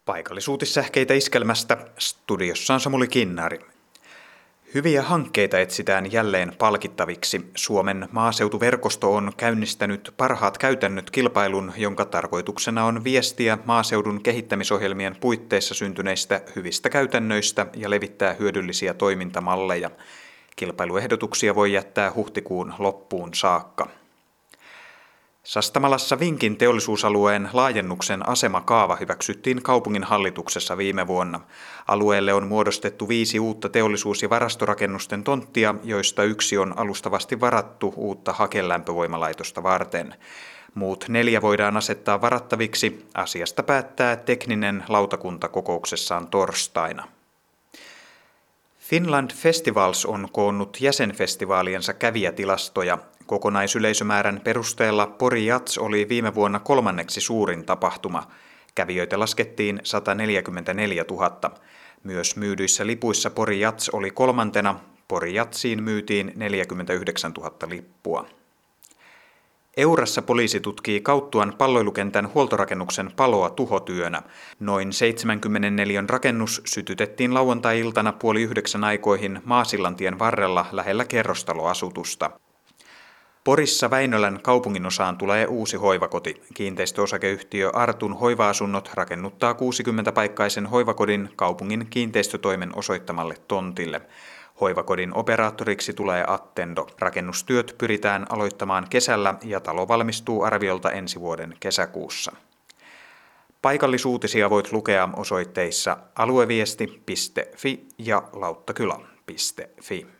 Paikallisuutissähkeitä Iskelmästä, studiossa on Samuli Kinnari. Hyviä hankkeita etsitään jälleen palkittaviksi. Suomen maaseutuverkosto on käynnistänyt parhaat käytännöt -kilpailun, jonka tarkoituksena on viestiä maaseudun kehittämisohjelmien puitteissa syntyneistä hyvistä käytännöistä ja levittää hyödyllisiä toimintamalleja. Kilpailuehdotuksia voi jättää huhtikuun loppuun saakka. Sastamalassa Vinkin teollisuusalueen laajennuksen asemakaava hyväksyttiin kaupungin hallituksessa viime vuonna. Alueelle on muodostettu 5 uutta teollisuus- ja varastorakennusten tonttia, joista 1 on alustavasti varattu uutta hakelämpövoimalaitosta varten. Muut 4 voidaan asettaa varattaviksi. Asiasta päättää tekninen lautakunta kokouksessaan torstaina. Finland Festivals on koonnut jäsenfestivaaliensa kävijätilastoja. Kokonaisyleisömäärän perusteella Pori Jazz oli viime vuonna 3. suurin tapahtuma. Kävijöitä laskettiin 144 000. Myös myydyissä lipuissa Pori Jazz oli 3. Pori Jazziin myytiin 49 000 lippua. Eurassa poliisi tutkii Kauttuan palloilukentän huoltorakennuksen paloa tuhotyönä. Noin 74 rakennus sytytettiin lauantai-iltana 8:30 aikoihin Maasilantien varrella lähellä kerrostaloasutusta. Porissa Väinölän kaupunginosaan tulee uusi hoivakoti. Kiinteistöosakeyhtiö Artun hoiva-asunnot rakennuttaa 60-paikkaisen hoivakodin kaupungin kiinteistötoimen osoittamalle tontille. Hoivakodin operaattoriksi tulee Attendo. Rakennustyöt pyritään aloittamaan kesällä ja talo valmistuu arviolta ensi vuoden kesäkuussa. Paikallisuutisia voit lukea osoitteissa alueviesti.fi ja lauttakylä.fi.